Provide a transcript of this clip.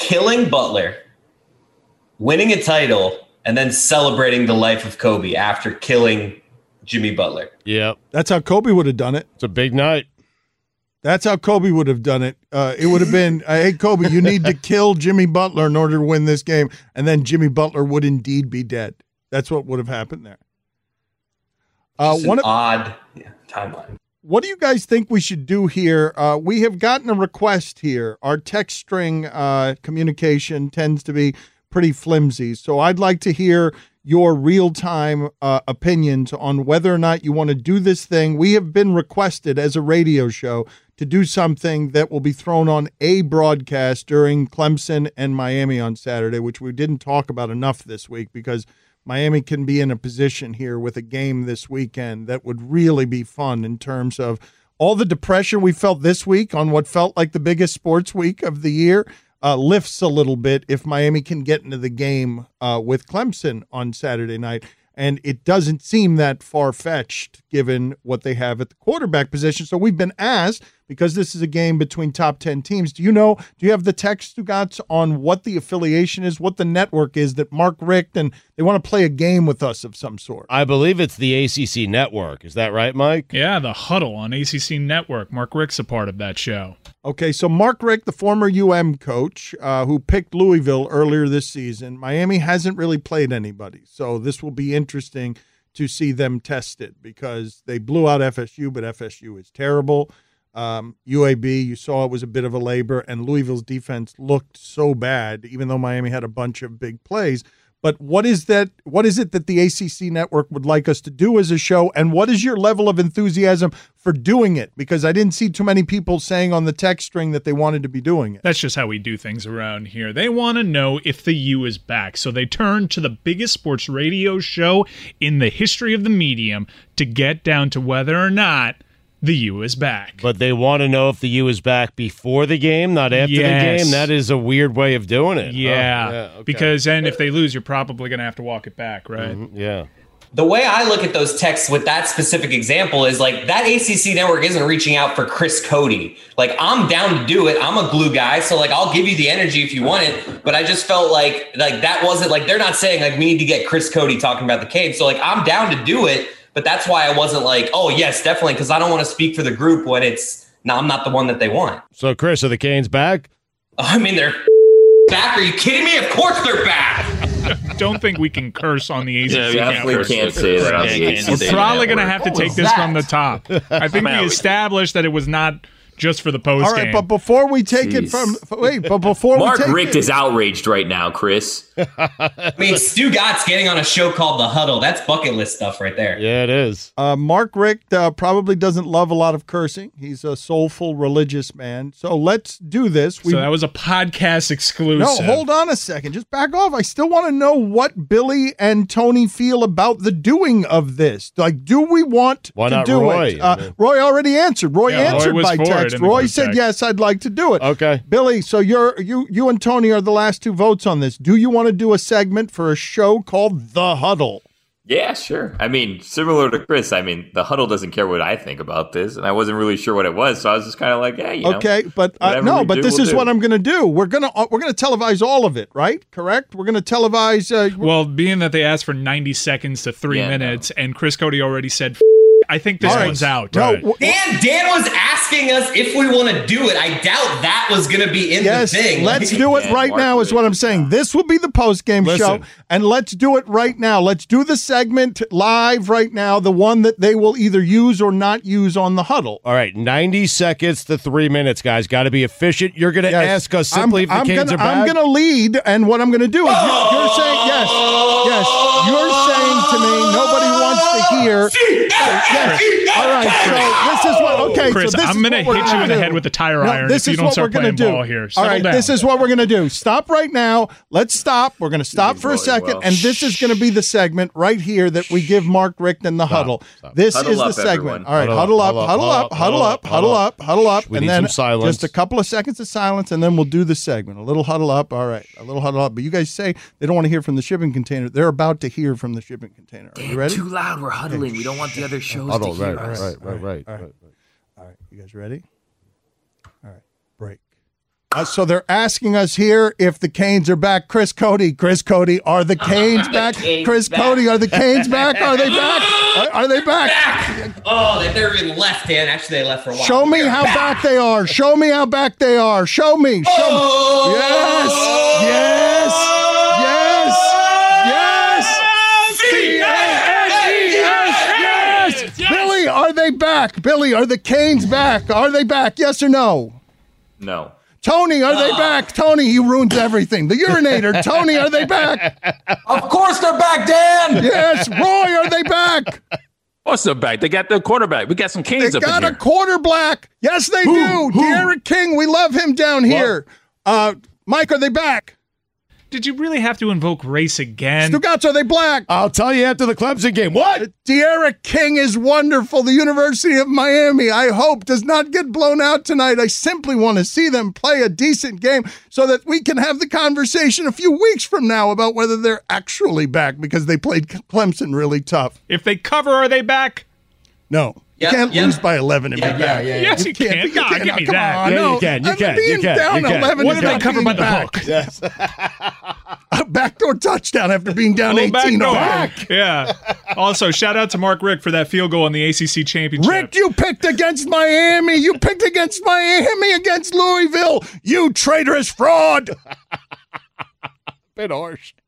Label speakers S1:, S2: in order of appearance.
S1: killing Butler, winning a title, and then celebrating the life of Kobe after killing Jimmy Butler.
S2: Yep.
S3: That's how Kobe would have done it.
S2: It's a big night.
S3: That's how Kobe would have done it. It would have been, hey, Kobe, you need to kill Jimmy Butler in order to win this game. And then Jimmy Butler would indeed be dead. That's what would have happened there.
S1: Odd timeline.
S3: What do you guys think we should do here? We have gotten a request here. Our text string communication tends to be pretty flimsy. So I'd like to hear your real-time opinions on whether or not you want to do this thing. We have been requested as a radio show to do something that will be thrown on a broadcast during Clemson and Miami on Saturday, which we didn't talk about enough this week because Miami can be in a position here with a game this weekend that would really be fun in terms of all the depression we felt this week on what felt like the biggest sports week of the year. Lifts a little bit if Miami can get into the game with Clemson on Saturday night. And it doesn't seem that far-fetched given what they have at the quarterback position. So we've been asked, because this is a game between top 10 teams, do you have the text, Stugotz, on what the affiliation is, what the network is that Mark Richt, and they want to play a game with us of some sort?
S2: I believe it's the ACC network. Is that right, Mike?
S4: Yeah, the Huddle on ACC Network. Mark Richt's a part of that show.
S3: Okay, so Mark Richt, the former UM coach who picked Louisville earlier this season, Miami hasn't really played anybody. So this will be interesting to see them tested because they blew out FSU, but FSU is terrible. UAB, you saw it was a bit of a labor, and Louisville's defense looked so bad, even though Miami had a bunch of big plays. But what is it that the ACC network would like us to do as a show, and what is your level of enthusiasm for doing it? Because I didn't see too many people saying on the text string that they wanted to be doing it.
S4: That's just how we do things around here. They want to know if the U is back, so they turn to the biggest sports radio show in the history of the medium to get down to whether or not the U is back.
S2: But they want to know if the U is back before the game, not after the game? That is a weird way of doing it.
S4: Yeah,
S2: okay.
S4: Because then if they lose, you're probably going to have to walk it back, right?
S2: Mm-hmm. Yeah.
S1: The way I look at those texts with that specific example is like that ACC network isn't reaching out for Chris Cody. Like, I'm down to do it. I'm a glue guy. So like, I'll give you the energy if you want it. But I just felt like that wasn't like, they're not saying like, we need to get Chris Cody talking about the cave. So like, I'm down to do it. But that's why I wasn't like, oh, yes, definitely, because I don't want to speak for the group when I'm not the one that they want.
S2: So, Chris, are the Canes back?
S1: I mean, they're back. Are you kidding me? Of course they're back.
S4: Don't think we can curse on the ACC.
S5: Yeah, we definitely can't say that on the ACC.
S4: We're probably going to have to take this from the top. I think we established that it was not just for the post game.
S3: All right, but before we take it from
S5: Mark Richt is outraged right now, Chris.
S1: I mean, Stugotz getting on a show called The Huddle. That's bucket list stuff right there.
S2: Yeah, it is.
S3: Mark Richt probably doesn't love a lot of cursing. He's a soulful, religious man. So let's do this.
S4: So that was a podcast exclusive.
S3: No, hold on a second. Just back off. I still want to know what Billy and Tony feel about the doing of this. Like, do we want to do
S2: Roy?
S3: it? Roy already answered. Roy answered by text. Roy said, yes, I'd like to do it.
S2: Okay.
S3: Billy, so you and Tony are the last two votes on this. Do you want to do a segment for a show called The Huddle?
S5: Yeah, sure. I mean, similar to Chris, I mean, The Huddle doesn't care what I think about this, and I wasn't really sure what it was, so I was just kind of like, hey,
S3: okay, but this is what I'm going to do. We're going to televise all of it, right? Correct? We're going to televise.
S4: Well, being that they asked for 90 seconds to 3 minutes, and Chris Cody already said, I think this one's out.
S3: No,
S1: Dan was asking us if we want to do it. I doubt that was going to be in the thing.
S3: Let's do it right now is what I'm saying. This will be the post-game show, and let's do it right now. Let's do the segment live right now, the one that they will either use or not use on The Huddle.
S2: All right, 90 seconds to 3 minutes, guys. Got to be efficient. You're going to ask us simply if the Canes are back?
S3: I'm going to lead, and what I'm going to do is you're saying, yes, you're saying to me, nobody wants to hear. All right, so this is what. Okay,
S4: Chris,
S3: so this
S4: I'm going to hit you in the head with a tire iron
S3: this
S4: if you
S3: is
S4: don't
S3: what
S4: start
S3: we're going to
S4: playing
S3: do.
S4: ball here.
S3: All right,
S4: down.
S3: this is what we're going to do. Stop right now. Let's stop. We're going to stop for a second, and this is going to be the segment right here that we give Mark Richt in The Huddle. This
S5: Huddle
S3: is the
S5: up,
S3: segment.
S5: everyone.
S3: All right, huddle up,
S2: We
S3: and
S2: need
S3: then
S2: some silence.
S3: just a couple of seconds of silence, and then we'll do the segment. A little huddle up. All right, a little huddle up. But you guys say they don't want to hear from the shipping container. They're about to hear from the shipping container. Are you ready?
S5: Too loud. We're huddling. We don't want the other shows
S2: Huddle,
S5: to hear
S2: right.
S3: All right, you guys ready? All right, break. So they're asking us here if the Canes are back. Chris Cody, are the Canes back? Chris Cody, are the Canes back? Are they back? Are they back?
S1: Oh, they've never even left, Dan. Actually, they left for a while.
S3: Show me how back they are. Show me how back they are. Show me.
S1: Oh!
S3: Yes. Billy, are they back? Billy, are the Canes back? Are they back? Yes or no?
S5: No.
S3: Tony, are they back? Tony, he ruins everything. The urinator. Tony, are they back?
S6: Of course they're back, Dan.
S3: Yes. Roy, are they back?
S6: Of course they're back. They got their quarterback. We got some Canes up in here.
S3: They got a quarterback. Yes, they do. De'Aaron King, we love him down here. Mike, are they back?
S4: Did you really have to invoke race again?
S3: Stugotz, are they black?
S2: I'll tell you after the Clemson game. What?
S3: De'Aaron King is wonderful. The University of Miami, I hope, does not get blown out tonight. I simply want to see them play a decent game so that we can have the conversation a few weeks from now about whether they're actually back because they played Clemson really tough.
S4: If they cover, are they back?
S3: No. You can't lose by 11 and be back.
S4: Yes, you can. God, give me
S3: come
S4: that.
S3: on,
S2: Yeah,
S3: no.
S2: you can. You can.
S3: Being
S2: You can.
S3: down
S2: You can.
S3: 11
S4: What
S3: is
S4: did they
S3: not
S4: cover
S3: being
S4: by the
S3: back.
S4: hook?
S2: Yes.
S3: A backdoor touchdown after being down 18.
S4: Back. Yeah. Also, shout out to Mark Richt for that field goal in the ACC championship.
S3: Rick, you picked against Miami. You picked against Miami against Louisville. You traitorous fraud. Bit harsh.